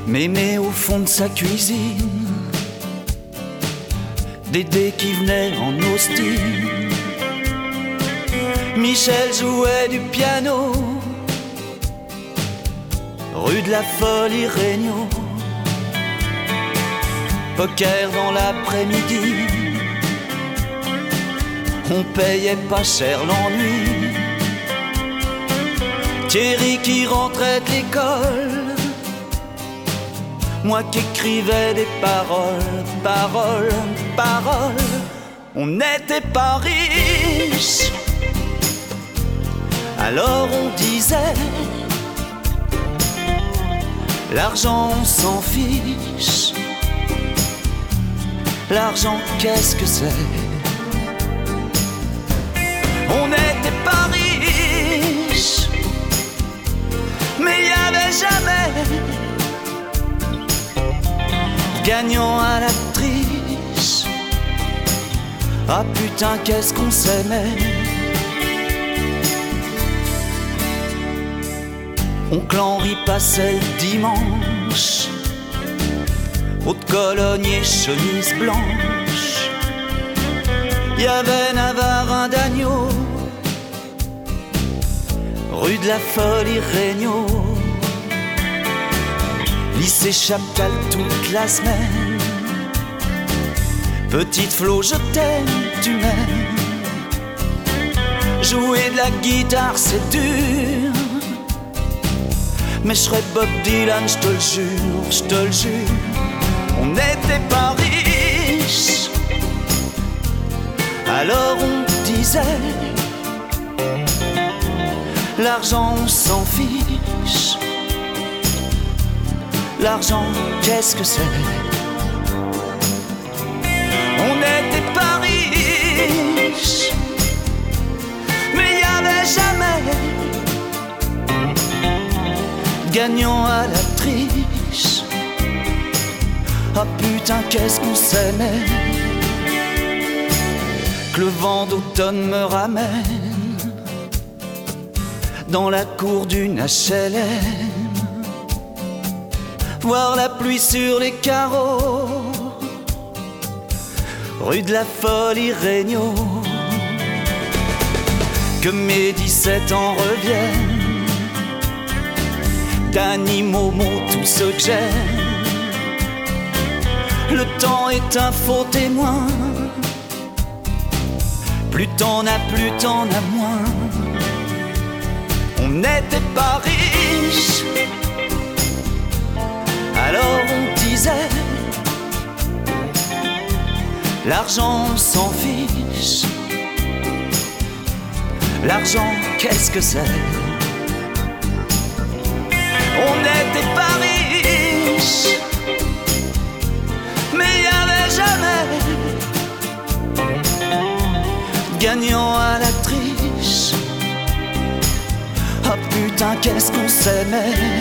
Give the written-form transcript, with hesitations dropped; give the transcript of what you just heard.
Mémé au fond de sa cuisine, Dédé qui venait en hostine, Michel jouait du piano, rue de la Folie Regnault. Poker dans l'après-midi, on payait pas cher l'ennui. Thierry qui rentrait de l'école, moi qui écrivais des paroles, paroles, paroles. On n'était pas riches, alors on disait l'argent on s'en fiche. L'argent qu'est-ce que c'est? On n'était pas riches, mais il y avait jamais gagnant à la triche. Ah putain qu'est-ce qu'on s'aimait. Oncle Henri passait le dimanche, haute Cologne et chemise blanche. Il y avait Navarin d'agneau, rue de la Folie Regnault. Lycée Chaptal toute la semaine. Petite Flo, je t'aime, tu m'aimes. Jouer de la guitare c'est dur, mais je serais Bob Dylan, je te le jure, je te le jure. On n'était pas riches, alors on disait l'argent on s'en fiche. L'argent qu'est-ce que c'est? On n'était pas riches, mais il n'y avait jamais gagnant à la triche. Ah putain qu'est-ce qu'on s'aimait. Que le vent d'automne me ramène dans la cour d'une HLM, voir la pluie sur les carreaux, rue de la Folie Regnault. Que mes 17 ans reviennent, Dany, Momo, tous ceux que j'aime. Le temps est un faux témoin, plus t'en as, plus t'en as moins. On n'était pas riches, alors on disait l'argent on s'en fiche. L'argent qu'est-ce que c'est? On n'était pas riches, mais il n'y avait jamais gagnant à la triche. Ah putain qu'est-ce qu'on s'aimait.